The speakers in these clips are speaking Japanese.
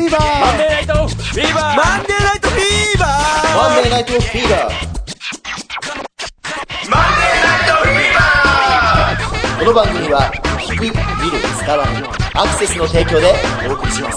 ーバー、 マンデーナイトフィーバー、 マンデーナイトフィーバー、 マンデーナイトフィーバー、 マンデーナイトフィーバー。 この番組は聞く、見る、伝わるアクセスの提供でお送りします。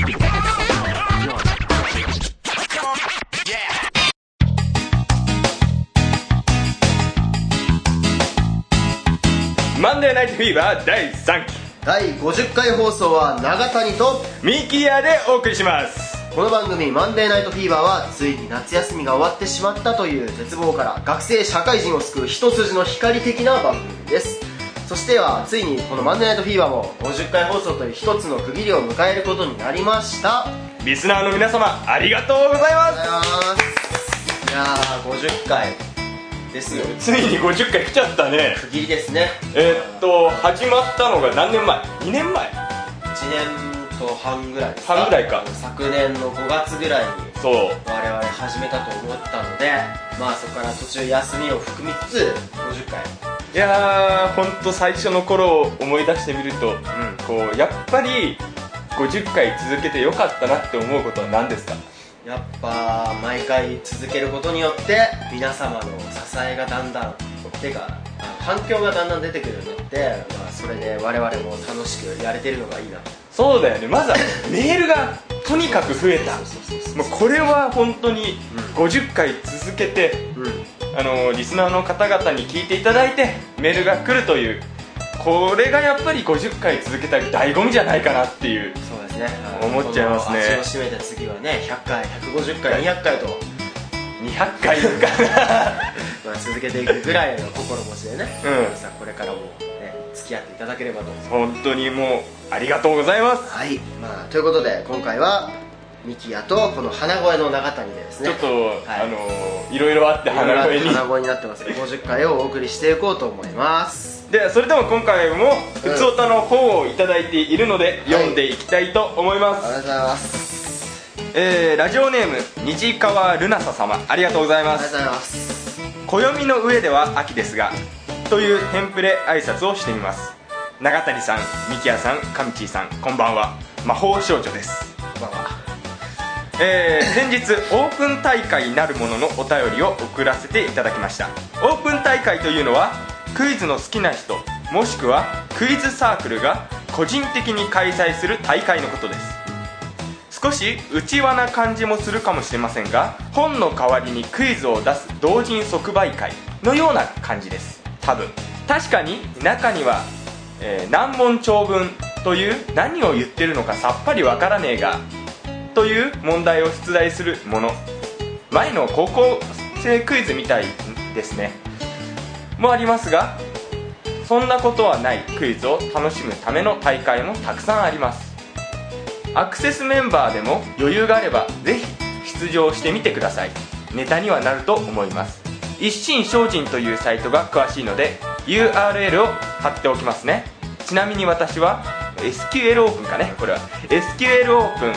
マンデーナイトフィーバー第3期第50回放送は長谷とミキヤでお送りします。 この番組マンデーナイトフィーバーはついに夏休みが終わってしまったという絶望から学生社会人を救う一筋の光的な番組です。そしてはついにこのマンデーナイトフィーバーも50回放送という一つの区切りを迎えることになりました。 リスナーの皆様ありがとうございます。 いやー50回ですよ。 ついに50回来ちゃったね。 区切りですね。 始まったのが何年前？ 2 年前？ 1年と半ぐらいですか。 半ぐらいか。 昨年の5月ぐらいにそう我々始めたと思ったので、まあそこから途中休みを含みつつ50回。 いやー、ほんと最初の頃を思い出してみると、こうやっぱり50回続けてよかったなって思うことは何ですか？ やっぱ毎回続けることによって皆様の支えがだんだんてか反響がだんだん出てくるようになって、まあ、それで我々も楽しくやれてるのがいいな。 そうだよね。まずはメールがとにかく増えた。もうこれは本当に50回続けて、リスナーの方々に聞いていただいてメールが来るという、これがやっぱり50回続けた醍醐味じゃないかなっていう。 そうですね、 思っちゃいますね。 味を占めて次はね100回150回200回と 200回かまあ続けていくぐらいの心持ちでね、さあこれからも、ね、付き合っていただければと。 本当にもうありがとうございます。 はい、まあ、ということで今回はミキヤとこの鼻声の長谷でですね、 ちょっと、いろいろあって鼻声にになってますが50回をお送りしていこうと思います。 ではそれでも今回もふつおたの方をいただいているので、読んでいきたいと思います。 ありがとうございます。 ラジオネーム虹川ルナサ様、ありがとうございます。 ありがとうございます。 暦の上では秋ですがというテンプレ挨拶をしてみます。長谷さん、ミキヤさん、カミチーさん、こんばんは。魔法少女です。 こんばんは。 先日オープン大会なるもののお便りを送らせていただきました。オープン大会というのはクイズの好きな人もしくはクイズサークルが個人的に開催する大会のことです。少し内輪な感じもするかもしれませんが、本の代わりにクイズを出す同人即売会のような感じです。多分確かに中には、難問長文という何を言ってるのかさっぱりわからねえがという問題を出題するもの、前の高校生クイズみたいですねもありますが、そんなことはないクイズを楽しむための大会もたくさんあります。アクセスメンバーでも余裕があればぜひ出場してみてください。ネタにはなると思います。一心精進というサイトが詳しいので URL を貼っておきますね。ちなみに私は SQL オープンかね、これは SQL オープン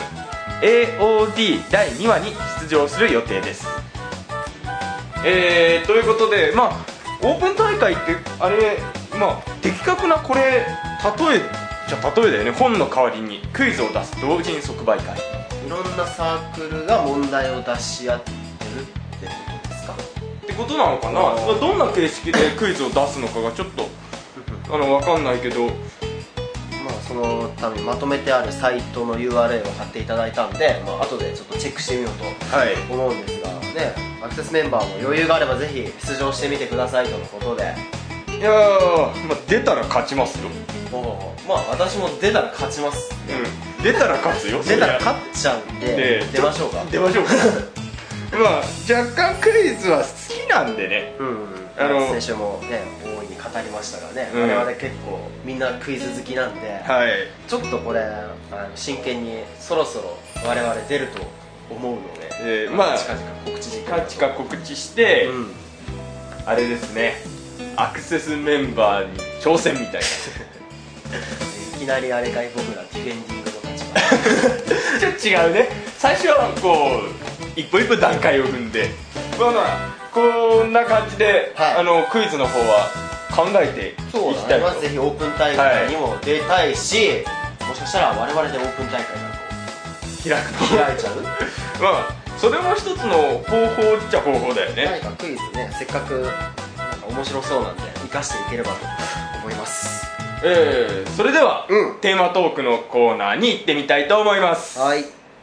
AOD 第2話に出場する予定です。ということで、まあオープン大会ってあれ、まあ的確なこれ例えじゃ例えだよね。本の代わりにクイズを出す同人即売会、 いろんなサークルが問題を出し合ってるってことですかってことなのかな。どんな形式でクイズを出すのかがちょっと分かんないけど、 まあそのためにまとめてあるサイトの URL を貼っていただいたんで、まあ後でちょっとチェックしてみようと思うんですが、ね、アクセスメンバーも余裕があればぜひ出場してみてくださいとのことで。 いやー、まあ、出たら勝ちますよ。 まあ私も出たら勝ちます、 出たら勝つよ。 出たら勝っちゃうんで出ましょうか。 出ましょうかまあ若干クイズは好きなんでね、 先週もね大いに語りましたがね、我々結構みんなクイズ好きなんで、ちょっとこれ真剣にそろそろ我々出ると思うので、 まあ近々 告知して、あれですね、アクセスメンバーに挑戦みたいないきなりあれかい、僕らディフェンディングの立場ちょっと違うね。最初はこう一歩一歩段階を踏んで、まあこんな感じで、クイズの方は考えていきたいと。 ぜひオープン大会にも出たいし、もしかしたら我々でオープン大会なんかを開くの開いちゃうまあそれも一つの方法っちゃ方法だよね。 何かクイズね、せっかくなんか面白そうなんで生かしていければと思います。 それでは、 うんテーマトークのコーナーに行ってみたいと思います。 はい。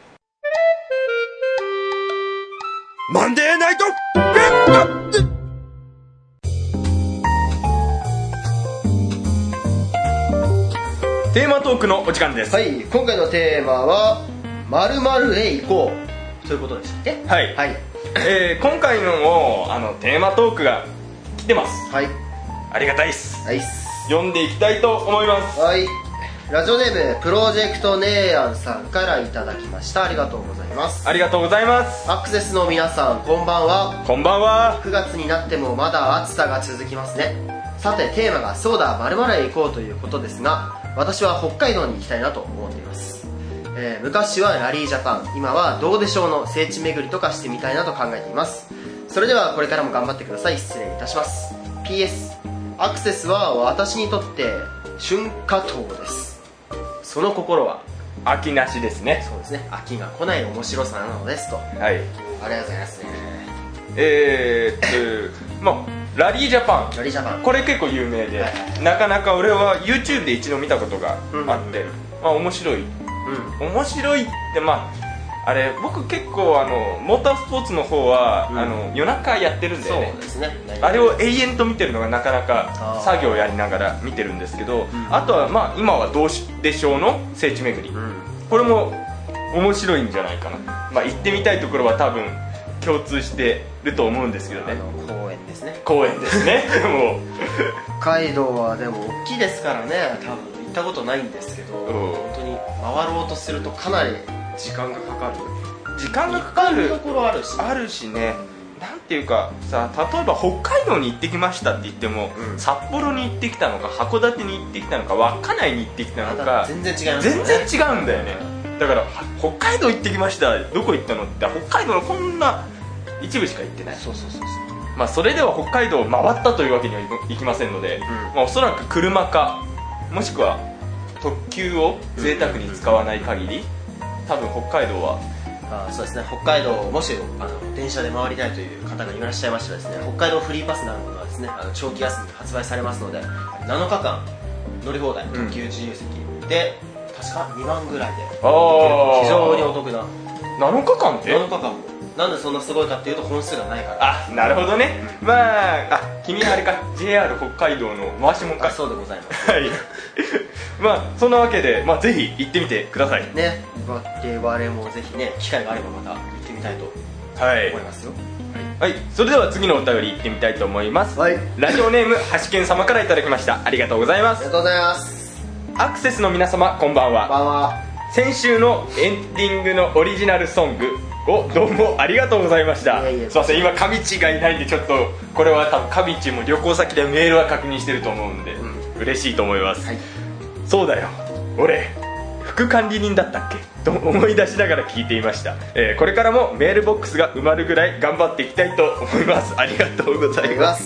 マンデーナイトテーマトークのお時間です。 はい、今回のテーマは〇〇へ行こうということでしたっけ。 はい、 はい今回のもテーマトークが来てます。 はいありがたいです。 ナイス。 読んでいきたいと思います。 はい、ラジオネームプロジェクトネーヤンさんからいただきました。ありがとうございます。 ありがとうございます。 アクセスの皆さん、こんばんは。 こんばんは。 9月になってもまだ暑さが続きますね。さてテーマがそうだ〇〇へ行こうということですが、私は北海道に行きたいなと思っています。昔はラリージャパン、今はどうでしょうの聖地巡りとかしてみたいなと考えています。それではこれからも頑張ってください。失礼いたします。 PS アクセスは私にとって春夏冬です。その心は秋なしですね。 そうですね、飽きが来ない面白さなのですと。 はい。 ありがとうございますね。 まあラリージャパン、 ラリージャパン、 これ結構有名で、 はいなかなか俺は YouTube で一度見たことがあって、まあ面白い面白いってまああれ僕結構モータースポーツの方は、夜中やってるんだよね。 そうですね、 あれを永遠と見てるのがなかなかあー作業やりながら見てるんですけど、あとはまあ今はどうでしょうの聖地巡り、これも面白いんじゃないかな。まあ行ってみたいところは多分共通してると思うんですけどね。 公園ですね。 公園ですねもう北海道はでも大きいですからね。多分行ったことないんですけど、本当に回ろうとするとかなり時間がかかる。 時間がかかるところあるし、 あるしね。なんていうかさ、例えば北海道に行ってきましたって言っても、札幌に行ってきたのか函館に行ってきたのか稚内に行ってきたのか全然違いますよね。 全然違うんだよね。だから北海道行ってきました、どこ行ったのって北海道のこんな一部しか行ってない。 そうそうそうそう。 まあそれでは北海道を回ったというわけにはいきませんので、まあおそらく車かもしくは特急を贅沢に使わない限り、多分北海道はそうですね、北海道もし電車で回りたいという方がいらっしゃいましたらですね、北海道フリーパスなるものはですね、長期休みで発売されますので、7日間乗り放題、特急自由席で確か2万ぐらいで非常にお得な 7日間って 7日間。なんでそんなすごいかっていうと本数がないから。 あ、なるほどね。まあ君はあれか JR 北海道の回しもんか。 そうでございますはいまあそんなわけで、まあ、ぜひ行ってみてくださいね。我々もぜひね、機会があればまた行ってみたいとはい思いますよ。 はい、それでは次のお便り行ってみたいと思います。 はい、 ラジオネームはしけん様からいただきました。ありがとうございます。 ありがとうございます。 アクセスの皆様こんばんは。 こんばんは。 先週のエンディングのオリジナルソングをどうもありがとうございました。 いえいえ、 すいません、今カビチがいないんでちょっとこれは多分カビチも旅行先でメールは確認してると思うんで、嬉しいと思います、 はい、 そうだよ、俺副管理人だったっけと思い出しながら聞いていました、これからもメールボックスが埋まるぐらい頑張っていきたいと思います。ありがとうございます。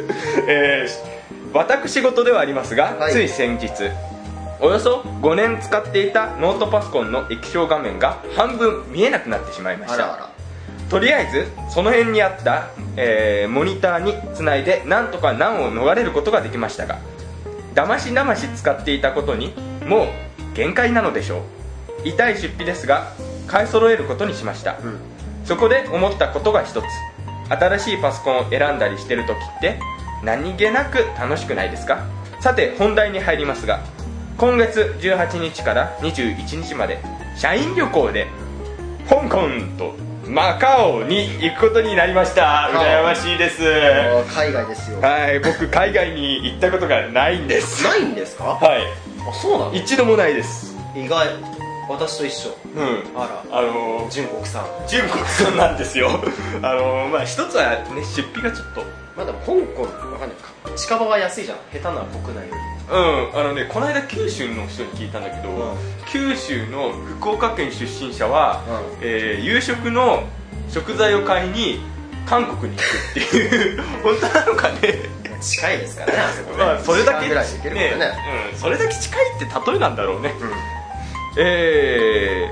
私事ではありますが、つい先日およそ5年使っていたノートパソコンの液晶画面が半分見えなくなってしまいました。とりあえずその辺にあった、モニターにつないでなんとか難を逃れることができましたが、だまし使っていたことにもう限界なのでしょう。痛い出費ですが買い揃えることにしました、そこで思ったことが一つ。新しいパソコンを選んだりしてる時って何気なく楽しくないですか？さて本題に入りますが、今月18日から21日まで社員旅行で香港とマカオに行くことになりました。羨ましいです。 海外ですよ。 はい、僕海外に行ったことがないんです。 ないんですか？ はい、 あ、そうなの？ 一度もないです。 意外。私と一緒。あら、純国さんなんですよまあ一つはね、出費がちょっとまあでも香港わかんないか、近場は安いじゃん、下手な国内より。 この間九州の人に聞いたんだけど、九州の福岡県出身者は、夕食の食材を買いに韓国に行くっていう本当なのかね。 近いですからね、あそこね。 まあそれだけぐらいで行けるからね。 それだけ近いって例えなんだろうね。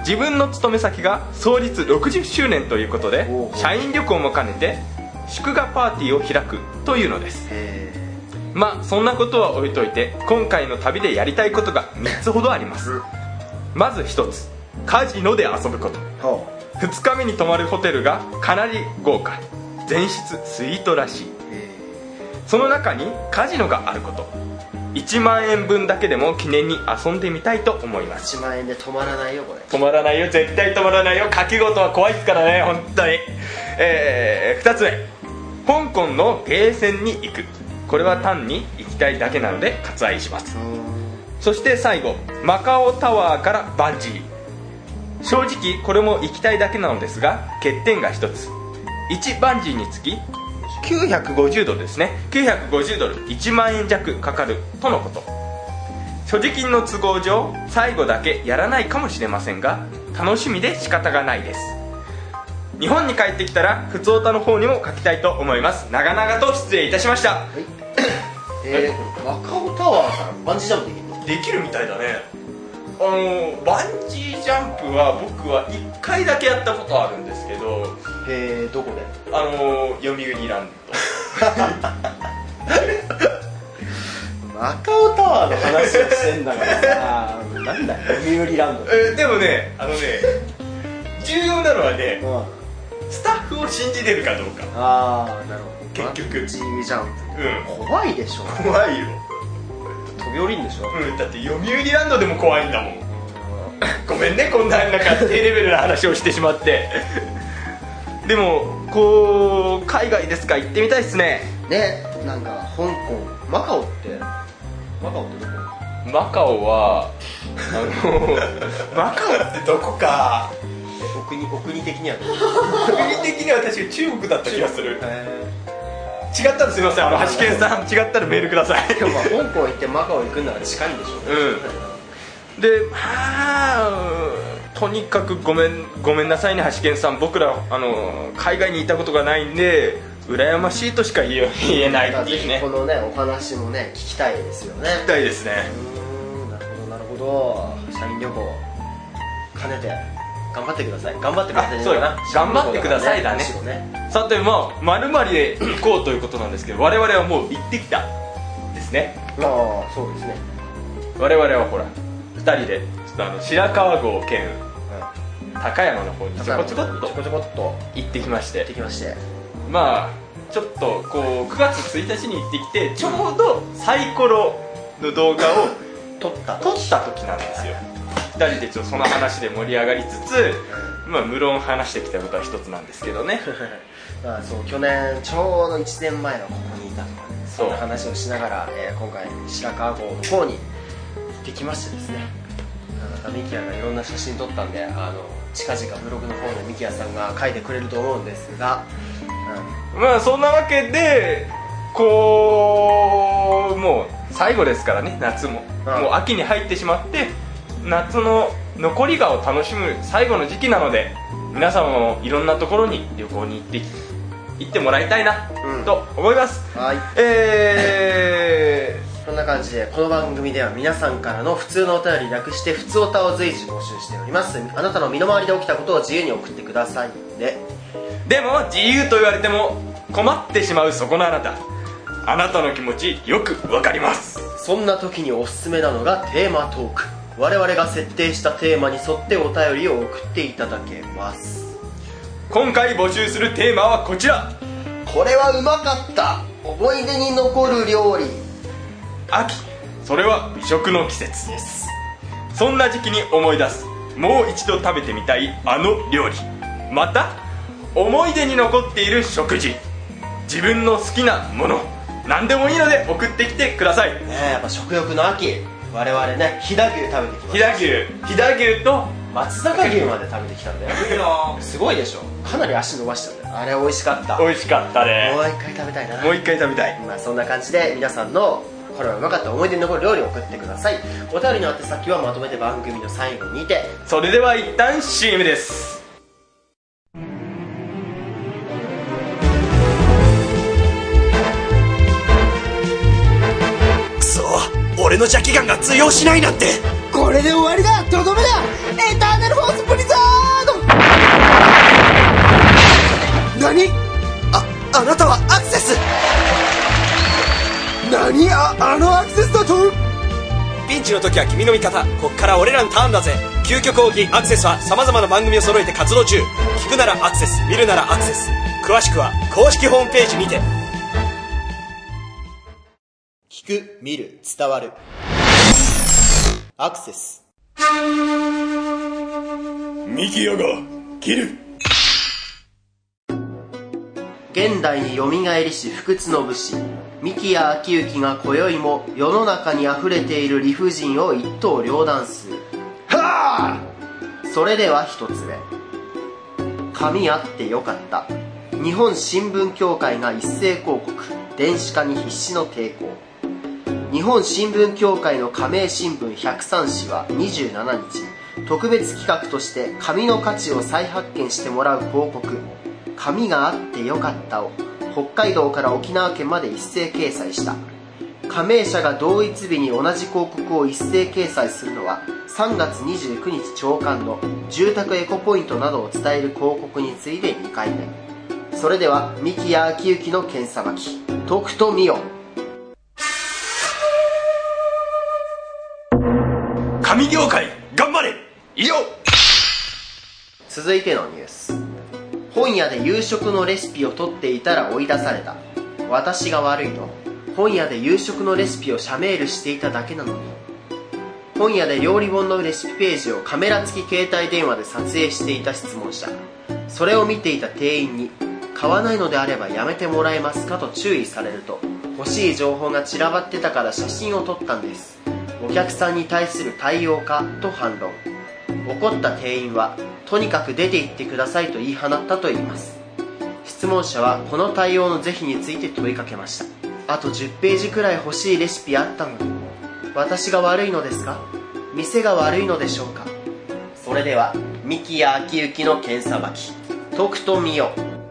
自分の勤め先が創立60周年ということで社員旅行も兼ねて祝賀パーティーを開くというのです。まあそんなことは置いといて、今回の旅でやりたいことが3つほどあります。まず1つ、カジノで遊ぶこと。2日目に泊まるホテルがかなり豪華、全室スイートらしい。その中にカジノがあること。1万円分だけでも記念に遊んでみたいと思います。 1万円で止まらないよこれ。 止まらないよ、絶対止まらないよ。賭け事は怖いですからね、本当に。2つ目、香港のゲーセンに行く。これは単に行きたいだけなので割愛します。そして最後、マカオタワーからバンジー。正直これも行きたいだけなのですが、欠点が1つ。1バンジーにつき950ドルですね。950ドル、1万円弱かかるとのこと。所持金の都合上最後だけやらないかもしれませんが、楽しみで仕方がないです。日本に帰ってきたらふつおたの方にも書きたいと思います。長々と失礼いたしました。 はい、マカオタワーからバンジージャンプできるの？ できるみたいだね。バンジージャンプは僕は1回だけやったことあるんですけど。 どこで？ 読売ランド。 マカオタワーの話をしてんだからさなんだ読売ランド。 でもね、重要なのはね、スタッフを信じれるかどうか。 ああ、なるほど。 結局バンジージャンプ、怖いでしょ。 怖いよ。 飛び降りんでしょ。 だって読売ランドでも怖いんだもん。ごめんね、こんななんか低レベルな話をしてしまって。でもこう海外ですか、行ってみたいっすね。 ね、なんか香港、マカオってどこ？ マカオはマカオってどこか。 お国的にはどこ？ 国的には確か中国だった気がする。違ったらすいません、ハシケンさん違ったらメールください。 でもまあ香港行ってマカオ行くんなら近いんでしょう。 で、とにかくごめんなさいね、ハシケンさん。僕ら海外にいたことがないんで羨ましいとしか言えないっていうね。 ぜひこのねお話もね聞きたいですよね。 聞きたいですね。 なるほど。社員旅行兼ねて頑張ってください。頑張ってくださいね。 そうやな、頑張ってくださいだね。さて、丸々で行こうということなんですけど、我々はもう行ってきたですね。 ああ、そうですね。 我々はほら2人でちょっと白川郷兼高山の方にちょこちょこっと行ってきまして、まあちょっとこう9月1日に行ってきて、ちょうどサイコロの動画を撮った時なんですよ。2人でちょっとその話で盛り上がりつつ、無論話してきたことは一つなんですけどね。 そう去年ちょうど1年前はここにいたとかね、そんな話をしながら、今回白川郷の方に行ってきましてですね。ミキヤがいろんな写真撮ったんで、近々ブログの方でミキヤさんが書いてくれると思うんですが、 そんなわけでこうもう最後ですからね、夏も、もう秋に入ってしまって、夏の残り香を楽しむ最後の時期なので、皆様もいろんなところに旅行に行ってもらいたいなと思います。 そんな感じでこの番組では皆さんからの普通のお便り略して普通おたを随時募集しております。あなたの身の回りで起きたことを自由に送ってくださいね。 でも自由と言われても困ってしまうそこのあなた、あなたの気持ちよくわかります。 そんな時におすすめなのがテーマトーク。我々が設定したテーマに沿ってお便りを送っていただけます。 今回募集するテーマはこちら。 これはうまかった、思い出に残る料理。 秋、それは美食の季節です。そんな時期に思い出す、もう一度食べてみたいあの料理、また思い出に残っている食事、自分の好きなもの、何でもいいので送ってきてください。 やっぱ食欲の秋、我々ね飛騨牛食べてきました。 飛騨牛と松阪牛まで食べてきたんだよ。すごいでしょ。かなり足伸ばしたんだよ。あれ美味しかった。 美味しかったね。 もう一回食べたいな。 もう一回食べたい。 そんな感じで皆さんのこれはうまかった思い出に残る料理を送ってください。お便りの宛先はまとめて番組の最後にて。 それでは一旦 CM です。 くそ、俺俺の邪気眼が通用しないなんて。 これで終わりだ。とどめだ。エターナルフォースブリザード。何？ あなたはアクセス。 何？あのアクセスだと？ ピンチの時は君の味方。こっから俺らのターンだぜ。究極奥義アクセスは様々な番組を揃えて活動中。聞くならアクセス、見るならアクセス。詳しくは公式ホームページにて。 聞く、見る、伝わる。アクセス。 ミキヤが切る。 現代によみがえりし不屈の武士三木谷昭之が今宵も世の中にあふれている理不尽を一刀両断する。 はあ。 それでは一つ目、紙あってよかった。日本新聞協会が一斉広告、電子化に必死の抵抗。日本新聞協会の加盟新聞103紙は27日、特別企画として紙の価値を再発見してもらう広告、紙があってよかったを北海道から沖縄県まで一斉掲載した。加盟者が同一日に同じ広告を一斉掲載するのは3月29日朝刊の住宅エコポイントなどを伝える広告に次いで2回目。それでは三木谷昭之の剣さばき、とくと見よ。 紙業界頑張れ。以上。 続いてのニュース。本屋で夕食のレシピを取っていたら追い出された。私が悪いの？本屋で夕食のレシピを写メールしていただけなのに。本屋で料理本のレシピページをカメラ付き携帯電話で撮影していた質問者。それを見ていた店員に、買わないのであればやめてもらえますかと注意されると、欲しい情報が散らばってたから写真を撮ったんです。お客さんに対する対応かと反論。怒った店員は、とにかく出て行ってくださいと言い放ったといいます。質問者はこの対応の是非について問いかけました。あと10ページくらい欲しいレシピあったのに。私が悪いのですか？店が悪いのでしょうか？それでは三木谷昭之の剣さばき、とくと見よ。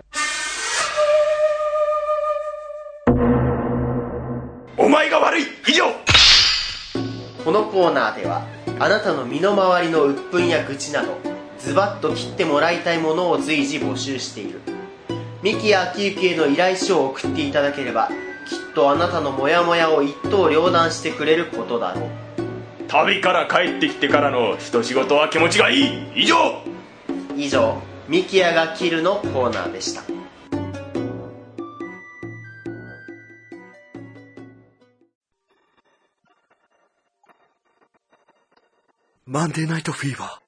お前が悪い。以上。 このコーナーではあなたの身の回りの鬱憤や愚痴などズバッと切ってもらいたいものを随時募集している。三木谷昭之への依頼書を送っていただければ、きっとあなたのモヤモヤを一刀両断してくれることだろう。 旅から帰ってきてからの一仕事は気持ちがいい。以上。 三木谷が切るのコーナーでした。 マンデーナイトフィーバー。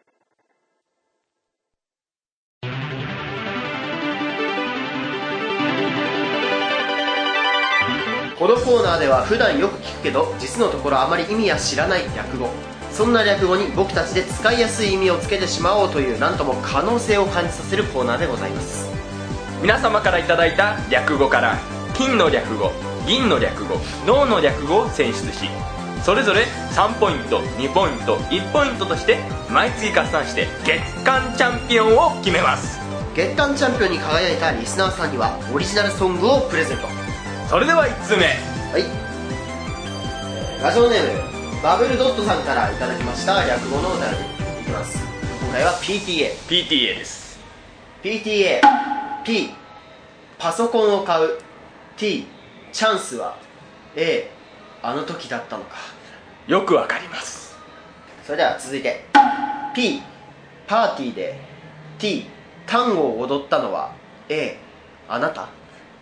このコーナーでは普段よく聞くけど実のところあまり意味は知らない略語、そんな略語に僕たちで使いやすい意味をつけてしまおうという、なんとも可能性を感じさせるコーナーでございます。 皆様からいただいた略語から金の略語、銀の略語、銅の略語を選出し、それぞれ3ポイント、2ポイント、1ポイントとして毎月合算して月間チャンピオンを決めます。 月間チャンピオンに輝いたリスナーさんにはオリジナルソングをプレゼント。 それでは1つ目。 はい、ラジオネームバブルドットさんからいただきました略語のお便りいきます。今回は PTA です。 PTA。 P パソコンを買う。 T チャンスは A あの時だったのか。 よくわかります。 それでは続いて P パーティーで。 T タンゴを踊ったのは A あなた。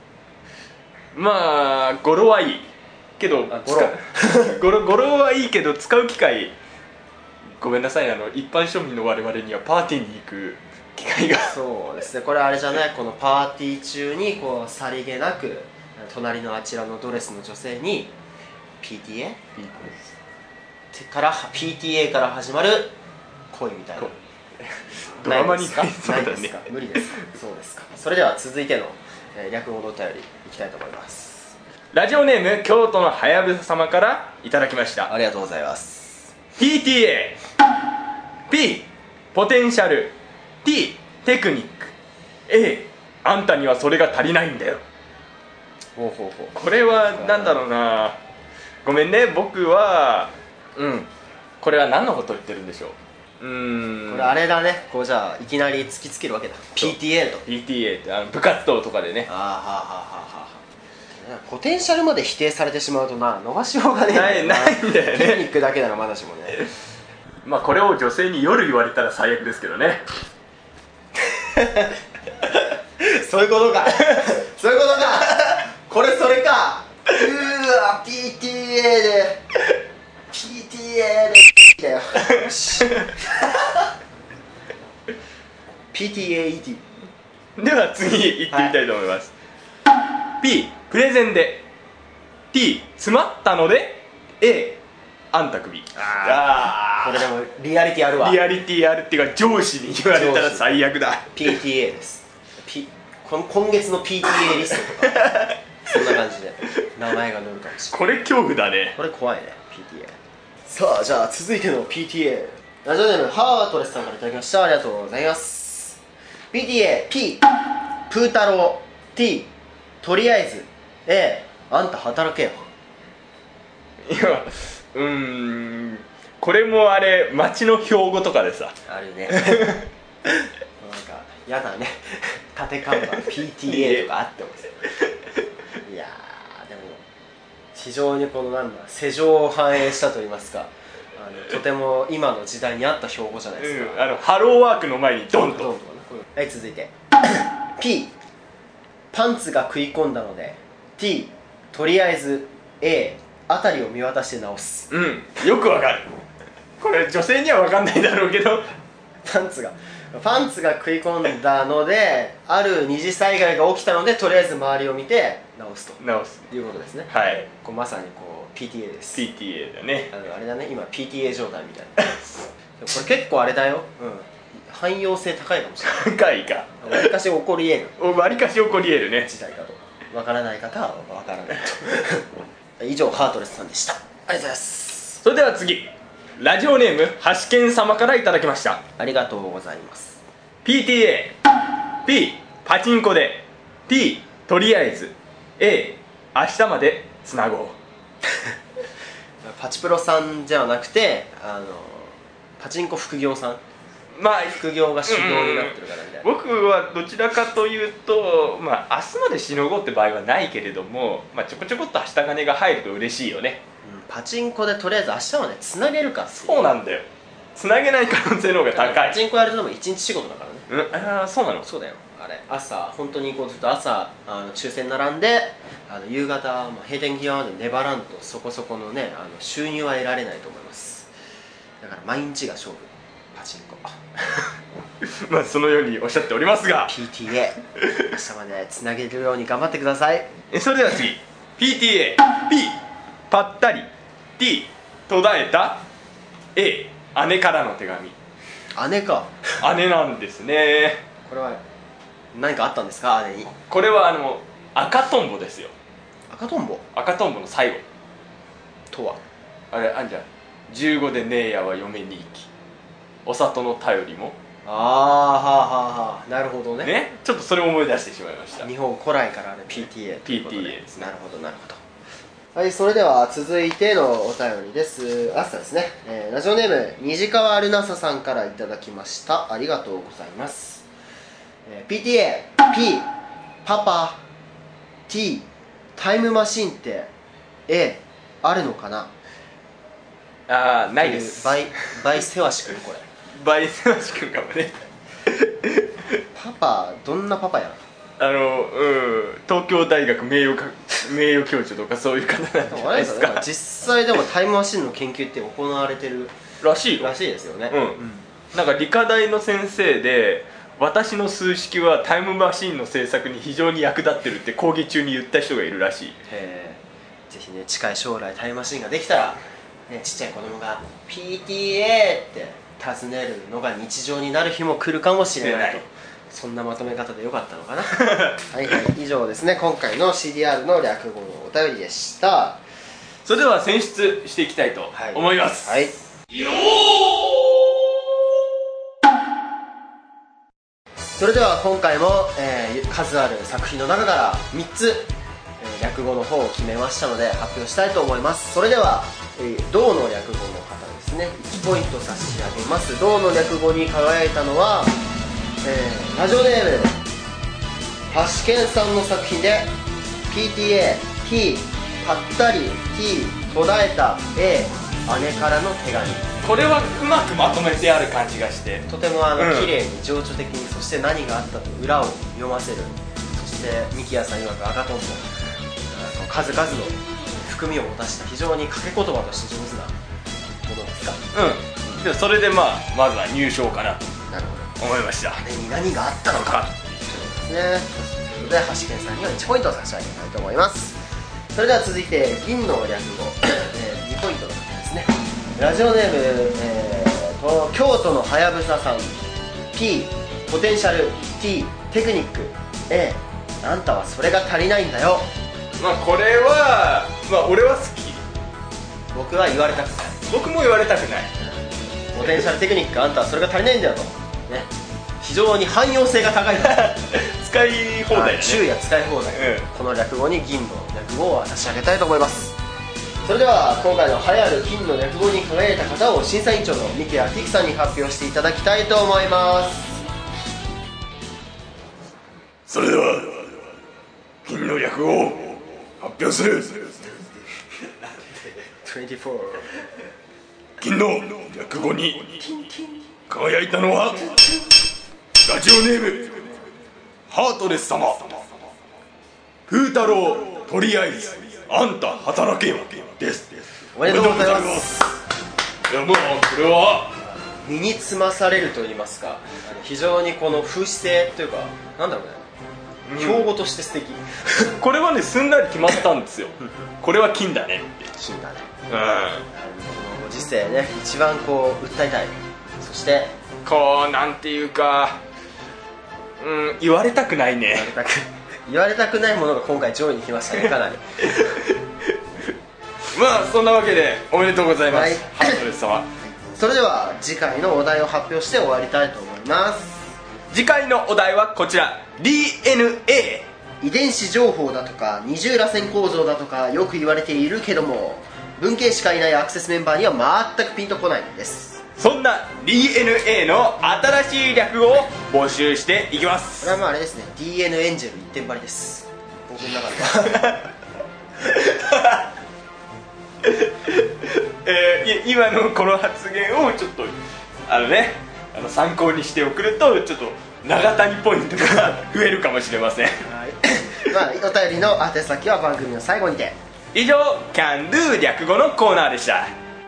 まあ語呂はいいけど語呂はいいけど使う機会、ごめんなさい、一般庶民の我々にはパーティーに行く機会がそうですね、これあれじゃない、このパーティー中にこうさりげなく隣のあちらのドレスの女性に PTA から PTA から始まる恋みたいな。 ドラマにないそうだね。 ですか？無理ですか？そうですか。それでは続いての略語のお便りいきたいと思います。 ラジオネーム京都のはやぶさ様からいただきました。 ありがとうございます。 PTA。 P ポテンシャル。 T テクニック。 A あんたにはそれが足りないんだよ。 ほうほうほう。 これはなんだろうな、 ごめんね、僕はこれは何のこと言ってるんでしょう。 これあれだね、こうじゃあいきなり突きつけるわけだ。 PTA と PTA って部活動とかでね。 はあはあはあはあ。ポテンシャルまで否定されてしまうとな、伸ばしようがねえないんだよね。 テクニックだけならまだしもね。 まあこれを女性に夜言われたら最悪ですけどね。 そういうことかそういうことかこれそれか。うわ PTA でだよPTAET では次行ってみたいと思います、P プレゼンで、 T 詰まったので、 A あんた首。 これでもリアリティあるわ。 リアリティあるっていうか、上司に言われたら最悪だ。 PTA です。今月の PTA リストとかそんな感じで名前が載るかもしれない。 これ恐怖だね。 これ怖いね PTA。 さあじゃあ続いての PTA、 ラジオネームハートレスさんからいただきました。ありがとうございます。 PTA、 P プー太郎、 T とりあえず、 A あんた働けよ。 いやこれもあれ町の標語とかでさあるねなんかやだね縦看板 PTA とかあってもさいやーでも非常にこの世情を反映したと言いますか、とても今の時代に合った標語じゃないですか、 ハローワークの前にドンと。 はい、続いてP パンツが食い込んだので、 T とりあえず A あたりを見渡して直す。 よくわかる。これ女性にはわかんないだろうけど、 パンツが食い込んだので、ある二次災害が起きたので、とりあえず周りを見て直すということですね。 はい、 まさにPTA です。 PTA だね。 あれだね、今 PTA 状態みたいなこれ結構あれだよ、汎用性高いかもしれない。 高いか。 わりかし起こり得るわりかし起こり得るね。 事態かと。わからない方はわからないと以上ハートレスさんでした。ありがとうございます。 それでは次、ラジオネームはしけん様からいただきました。 ありがとうございます。 PTA、 P パチンコで、 T とりあえず、 A 明日までつなごう。 パチプロさんじゃなくてパチンコ副業さん、副業が主業になってるからみたいな。 僕はどちらかというと、明日までしのごうって場合はないけれども、ちょこちょこっとはした金が入ると嬉しいよね。 パチンコでとりあえず明日までつなげるかっていう。 そうなんだよ、つなげない可能性の方が高い。 パチンコやるとでも一日仕事だからね。 そうなの。 そうだよ。あれ本当にずっと朝抽選並んで、夕方、閉店際まで粘らんとそこそこのね収入は得られないと思います。だから毎日が勝負、パチンコそのようにおっしゃっておりますが、 PTA 明日までつなげるように頑張ってください。 それでは次、 PTA、 P ぱったり、 T 途絶えた、 A 姉からの手紙。 姉か。 姉なんですね。 これは何かあったんですか、姉に。 これは赤とんぼですよ。 赤とんぼ赤とんぼの最後とはあれあんじゃん、15でねえやは嫁に行き、お里の頼りも。 なるほどね。 ちょっとそれを思い出してしまいました。 日本古来からある PTA ということで。 PTA ですね。 なるほどなるほど。はい、それでは続いてのお便りです。朝ですね、ラジオネーム虹川アルナサさんからいただきました。ありがとうございます。PTA、 P パパ、 T タイムマシンって A あるのかな。 ないです。 バイセワシ君、これバイセワシ君かもね。 パパ、どんなパパや。 東京大学名誉教授とかそういう方なんじゃないですか。 実際でもタイムマシンの研究って行われてるらしいですよね。 なんか理科大の先生で、私の数式はタイムマシンの製作に非常に役立ってるって講義中に言った人がいるらしい。 ぜひね、近い将来タイムマシンができたら、ちっちゃい子供が PTA って尋ねるのが日常になる日も来るかもしれないと。そんなまとめ方でよかったのかな。はいはい、以上ですね、今回の CDR の略語のお便りでした。 それでは選出していきたいと思います。それでは今回も、数ある作品の中から3つ、 略語の方を決めましたので発表したいと思います。それでは、銅の略語の方ですね、1ポイント差し上げます。銅の略語に輝いたのは、ラジオネームハシケンさんの作品で PTA T ぱったり T 途絶えた A 姉からの手紙。 これはうまくまとめてある感じがして、 とても綺麗に情緒的に、そして何があったと裏を読ませる。そしてミキヤさん曰く赤トンボ、数々の含みを持たした非常に掛け言葉として上手なものですか。 でそれでまずは入賞かなとなるほ思いました。 ど。姉に何があったのかということですね。ということでハシケンさんには1ポイントを差し上げたいと思います。それでは続いて銀の略語2ポイントの方ですね。ラジオネーム、京都のはやぶささん P ポテンシャル T テクニック A あんたはそれが足りないんだよ。 これは俺は好き。 僕は言われたくない。 僕も言われたくない。 ポテンシャルテクニックあんたはそれが足りないんだよと、ね、非常に汎用性が高い使い放題だね。 昼夜使い放題、この略語に銀の略語を差し上げたいと思います。それでは今回の栄えある金の略語に輝いた方を審査委員長の三木谷ティクさんに発表していただきたいと思います。 それでは金の略語を発表する。 24 金の略語に輝いたのはラジオネームハートレス様。風太郎とりあえずあんた働けよです。 おめでとうございます。 いやもうこれは身につまされると言いますか、非常にこの風刺性というか、なんだろうね、標語として素敵これはねすんなり決まったんですよこれは金だねって。 金だね。 うん、 このご時世ね、一番こう訴えたい、そしてこうなんていうか、言われたくないね。 言われたくないものが今回上位に来ましたね、かなりそんなわけでおめでとうございます、 はい、 ハートレス様。 それでは次回のお題を発表して終わりたいと思います。 次回のお題はこちら、 DNA。 遺伝子情報だとか二重らせん構造だとかよく言われているけども、文系しかいないアクセスメンバーには全くピンとこないんです。 そんな DNA の新しい略語を募集していきまこす。 れはあれですね、 DN エンジェル一点張りです、僕の中では今のこの発言をちょっと参考にして送るとちょっと長谷ポイントが増えるかもしれませんお便りの宛先は番組の最後にて。 以上、Can Do 略語のコーナーでした。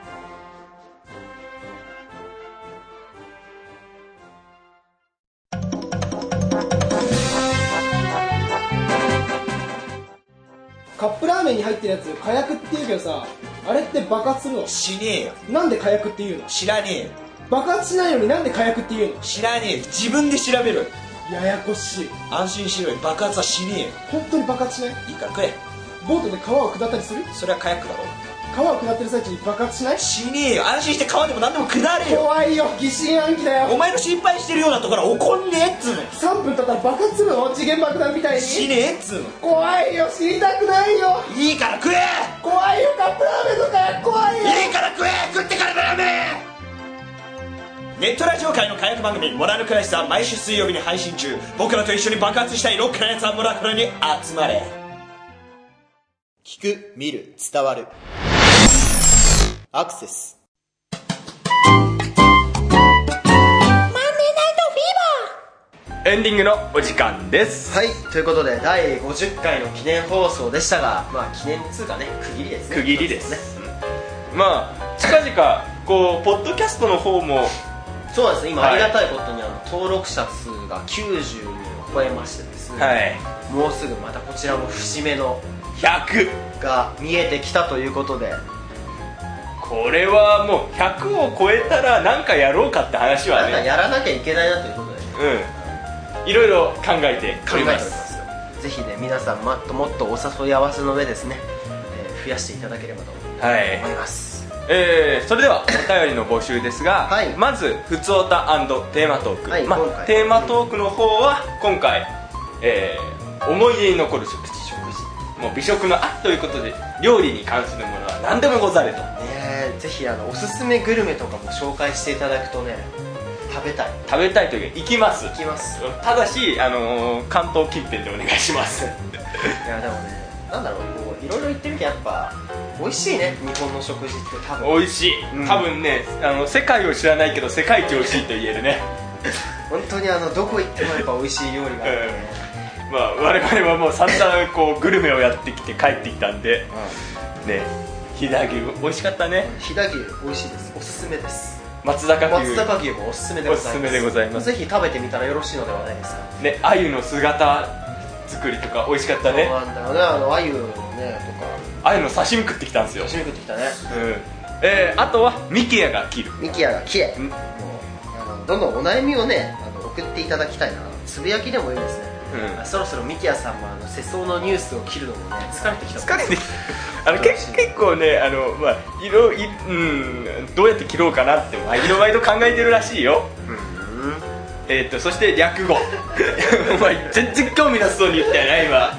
カップラーメンに入ってるやつ火薬って言うけどさ、あれって爆発するの？ しねえよ。 なんで火薬って言うの？ 知らねえよ。 爆発しないのになんで火薬って言うの？ 知らねえよ。自分で調べろよ。 ややこしい。 安心しろよ。爆発はしねえよ。 本当に爆発しない？ いいから食え。 ボートで川を下ったりする？ それはカヤックだろ。 川を下ってる最中に爆発しない？ しねえよ。安心して川でも何でも下れよ。 怖いよ、疑心暗鬼だよ。 お前の心配してるようなところは怒んねえっつうの。 3分経ったら爆発するの？次元爆弾みたいに。 しねえっつうの。 怖いよ、知りたくないよ。 いいから食え。 怖いよ、カップラーメンの火薬怖いよ。 いいから食え。食ってからだめ。ネットラジオ界の火薬番組モラルクライスは毎週水曜日に配信中。僕らと一緒に爆発したいロックなやつはモラクラに集まれ。 聞く、見る、伝わるアクセス。 エンディングのお時間です。 はい、ということで第50回の記念放送でしたが、記念つうかね、区切りですね。 区切りですね。近々こうポッドキャストの方もそうなんですね、今ありがたいことに登録者数が90人を超えましてですね、もうすぐまたこちらも節目の 100 が見えてきたということで、 これはもう100を超えたら何かやろうかって話はなんかね、 やらなきゃいけないなということで、 いろいろ考えておりま考えておりますすよ。ぜひね、皆さんもっともっとお誘い合わせの上ですね、増やしていただければと思います。 それではお便りの募集ですが、まずふつおた&テーマトーク、テーマトークの方は今回、思い出に残る食事もう美食の秋ということで料理に関するものは何でもござれと。 ぜひおすすめグルメとかも紹介していただくとね、食べたいというか行きます。ただし、関東近辺でお願いしますいやでもね、なんだろう、こういろいろ言ってみてやっぱ美味しいね、日本の食事って多分美味しい、多分ね、世界を知らないけど世界一美味しいと言えるね本当にどこ行ってもやっぱ美味しい料理があってね、 まあ我々はもう散々こうグルメをやってきて帰ってきたんで、ね、飛騨牛美味しかったね。 飛騨牛美味しいです、おすすめです。 松坂牛もおすすめでございます。ぜひ食べてみたらよろしいのではないですかね。鮎の姿作りとか美味しかったね。 そうなんだよね、鮎のねとか、 鮎の刺身食ってきたんですよ。 刺身食ってきたね。 あとはミキヤが切る。 もうどんどんお悩みをね送っていただきたいな。つぶやきでもいいですね。そろそろミキヤさんも世相のニュースを切るのもね疲れてきた。 結構ね、まあどうやって切ろうかなって毎度考えてるらしいよ。そして略語お前全然興味なさそうに言ったよな今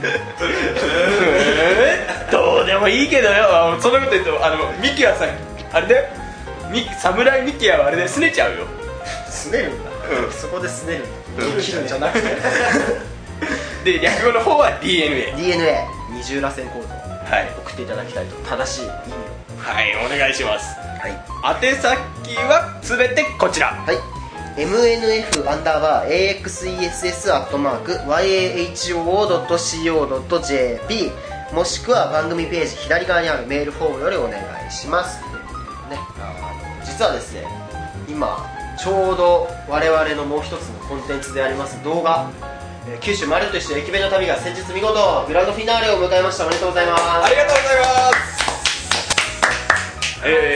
どうでもいいけどよ。そんなこと言うとミキヤさんあれだよ、侍ミキヤはあれで拗ねちゃうよ。 拗ねるんだ、そこで拗ねるんだ、切るんじゃなくてで略語の方は DNA 二重らせんコードを送っていただきたいと、正しい意味を。 はい、お願いします。宛先はすべてこちら。 MNF_AXESS@yahoo.co.jp もしくは番組ページ左側にあるメールフォームよりお願いしますね。実はですね、今ちょうど我々のもう一つのコンテンツであります動画、九州まるっと一周駅弁の旅が先日見事グランドフィナーレを迎えました。おめでとうございます。 ありがとうございます。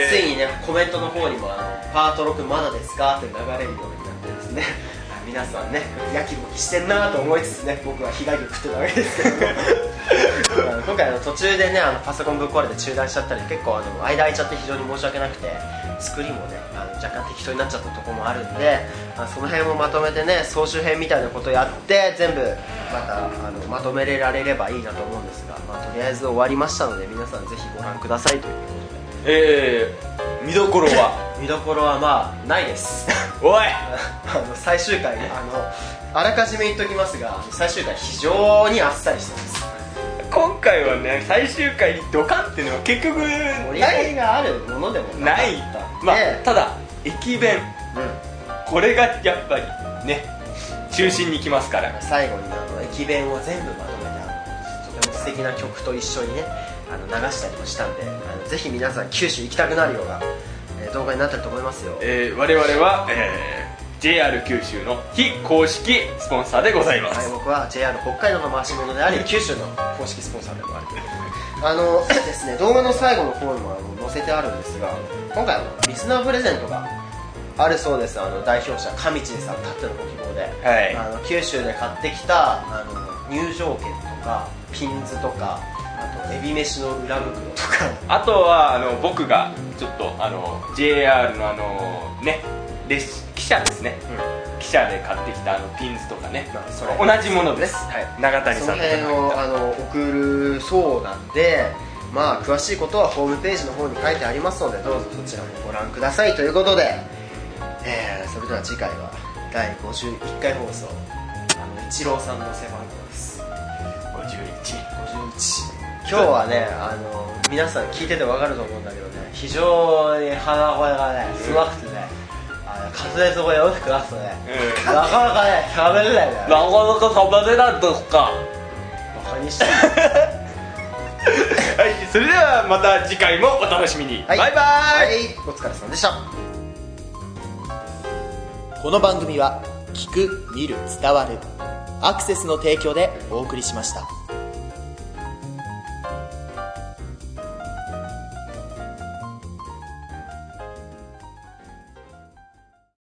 ついにね、コメントの方にもパート6まだですかって流れるようになってですね、皆さんねやきもきしてんなと思いつつね、僕は被害を食ってたわけですけど今回途中でねパソコンぶっ壊れて中断しちゃったり、結構間空いちゃって非常に申し訳なくて、スクリーンもね若干適当になっちゃったところもあるんで、その辺もまとめてね総集編みたいなことやって全部またまとめられればいいなと思うんですが、とりあえず終わりましたので皆さんぜひご覧くださいということで。 見どころは見どころはまあないですおい最終回あらかじめ言っときますが、最終回非常にあっさりしてます。 今回はね、最終回にドカンっていうのは結局盛り上がりがあるものでもない。まあただ駅弁、これがやっぱりね中心にきますから、 最後に駅弁を全部まとめてとても素敵な曲と一緒にね流したりもしたんで、ぜひ皆さん九州行きたくなるような、動画になってると思いますよ。 我々は、JR 九州の非公式スポンサーでございます。 僕は JR 北海道の回し物であり九州の公式スポンサーでもあるということでですね、動画の最後の方にも載せてあるんですが、今回リスナープレゼントがあるそうです。代表者上地さんたってのご希望で、九州で買ってきた入場券とかピンズとか、あとエビ飯の裏袋とか、 あとは僕がちょっとJR のね汽車ですね、汽車で買ってきたピンズとかね、それ同じものです。永谷さんとかその辺を送るそうなんで、詳しいことはホームページの方に書いてありますので、どうぞそちらもご覧くださいということで、それでは次回は第51回放送、イチローさんの背番号です。51。今日はね、皆さん聞いてて分かると思うんだけどね、非常に鼻声がねすごくてね、滑舌がよろしくなくてね、なかなかね喋れないんだよね。 なかなか喋れないんですか。 バカにしてはい、 それではまた次回もお楽しみに。バイバイ。 お疲れ様でした。 この番組は聞く、見る、伝わるアクセスの提供でお送りしました。